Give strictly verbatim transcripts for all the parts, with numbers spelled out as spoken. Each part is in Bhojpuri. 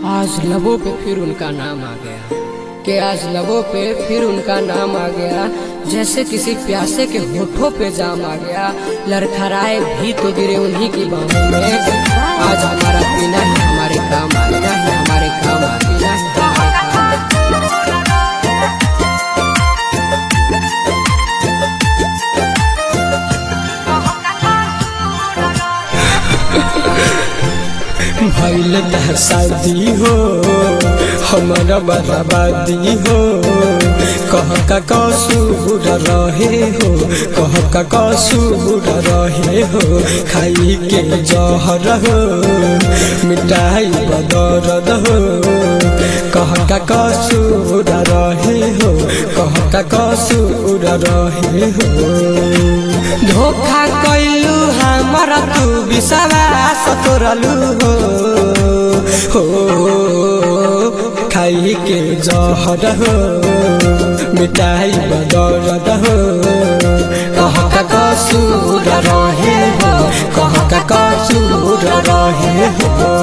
आज लबों पे फिर उनका नाम आ गया कि आज लबों पे फिर उनका नाम आ गया, जैसे किसी प्यासे के होठों पे जाम आ गया। लड़खड़ाए भी तो गिरे उन्हीं की बाहों में। आज हमारा पीना ही हमारे काम आ गया, हमारे काम आ गया। भइल तह शादी हो हमारा बर्बादी हो, कह का कसूर रहे हो, कह का कसूर रहे हो। खाई के जहर हो मिठाई बदरद हो, कह का कसूर रहे हो, कह का कसूर रहे हो। धोखा कैलू हमारा तू विश्वास तोड़लू हो, हो खाई के जहर हो मिठाई बदरद हो। कह का कसूर रहे हो, कह का कसूर रहे हो।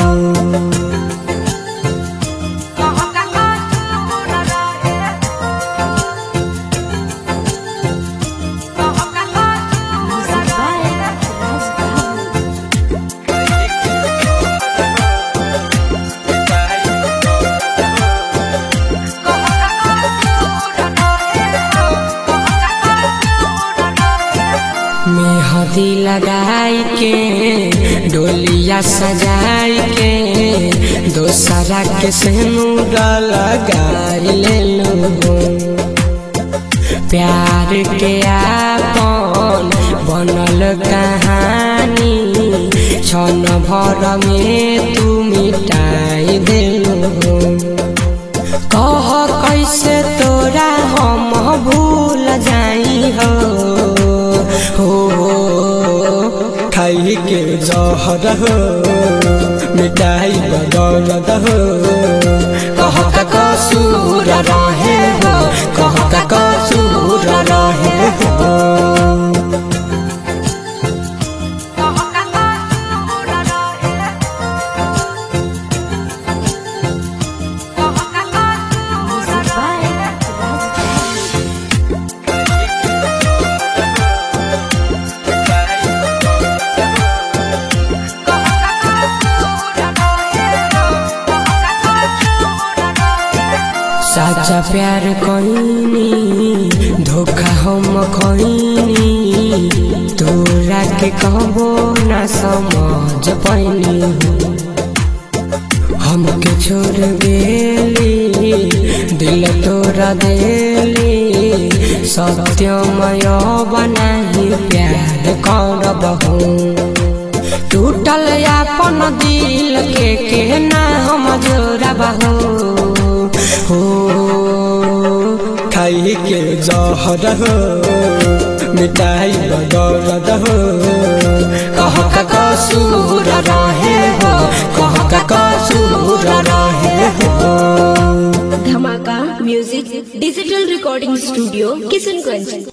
मेहंदी लगाई के डोलिया सजाई के, दोसरा के सेनुर लगाई ले लो। प्यार के आपन बनल कहानी, क्षण भर में तू मिटाई देलो। कह कैसे तोरा हम भूल जाई हो, हो खाई के जहर हो मिठाई बदरद हो। कह का कसूर रहे हो, कह का कसूर रहे हो। साचा प्यार कईनी धोखा हम खईनी, तोरा के कहबो ना समझ पैनी। हमके छोड़ गेली दिल तोरा देली, सत्यमय बनाही प्यार करबहु। टूटल अपन दिल के के ना हम जोड़बहु, हो खाई के जहर हो मिठाई बदरद हो। कह का कसूर रहे हो, कह का कसूर रहे हो। Dhamaka music digital recording studio Kishanganj.